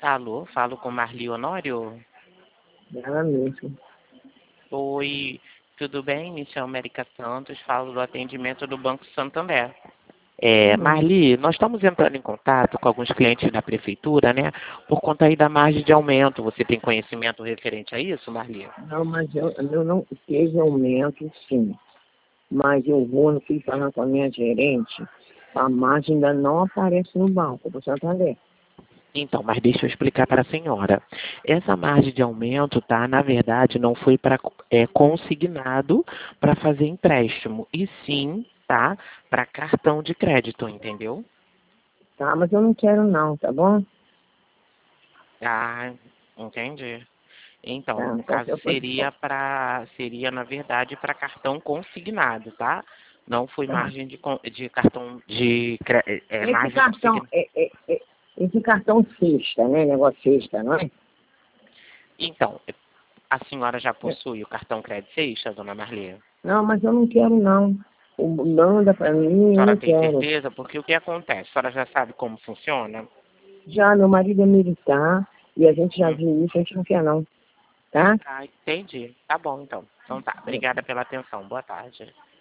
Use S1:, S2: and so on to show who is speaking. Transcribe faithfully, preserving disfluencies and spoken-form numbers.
S1: Alô, falo com Marli Honório?
S2: Ela mesmo.
S1: Oi, tudo bem? Me chamo América Santos, falo do atendimento do Banco Santander. É,
S2: Uhum.
S1: Marli, nós estamos entrando em contato com alguns clientes da prefeitura, né? Por conta aí da margem de aumento. Você tem conhecimento referente a isso, Marli?
S2: Não, mas eu, eu não teve aumento, sim. Mas eu vou, não fui falar com a minha gerente, a margem ainda não aparece no banco do Santander.
S1: Então, mas deixa eu explicar para a senhora. Essa margem de aumento, tá? Na verdade, não foi para é, consignado para fazer empréstimo, e sim, tá? Para cartão de crédito, entendeu?
S2: Tá, mas eu não quero não, tá bom?
S1: Ah, entendi. Então,
S2: Tá,
S1: no
S2: só
S1: caso
S2: se eu for...
S1: seria para seria na verdade para cartão consignado, tá? Não foi
S2: Tá.
S1: margem de, con- de cartão de cre- é,
S2: Esse
S1: margem
S2: cartão,
S1: consignada.
S2: é, é, é, esse cartão sexta, né? Negócio sexta, não é?
S1: Então, a senhora já
S2: É.
S1: possui o cartão crédito sexta, dona Marli?
S2: Não, mas eu não quero não. O manda pra
S1: A
S2: mim, eu
S1: senhora
S2: não
S1: tem
S2: quero.
S1: certeza? Porque o que acontece? A senhora já sabe como funciona?
S2: Já meu marido é militar e a gente já
S1: Hum.
S2: viu isso, a gente não quer não, tá?
S1: Ah, entendi. Tá bom, então. Então tá. Obrigada pela atenção. Boa tarde.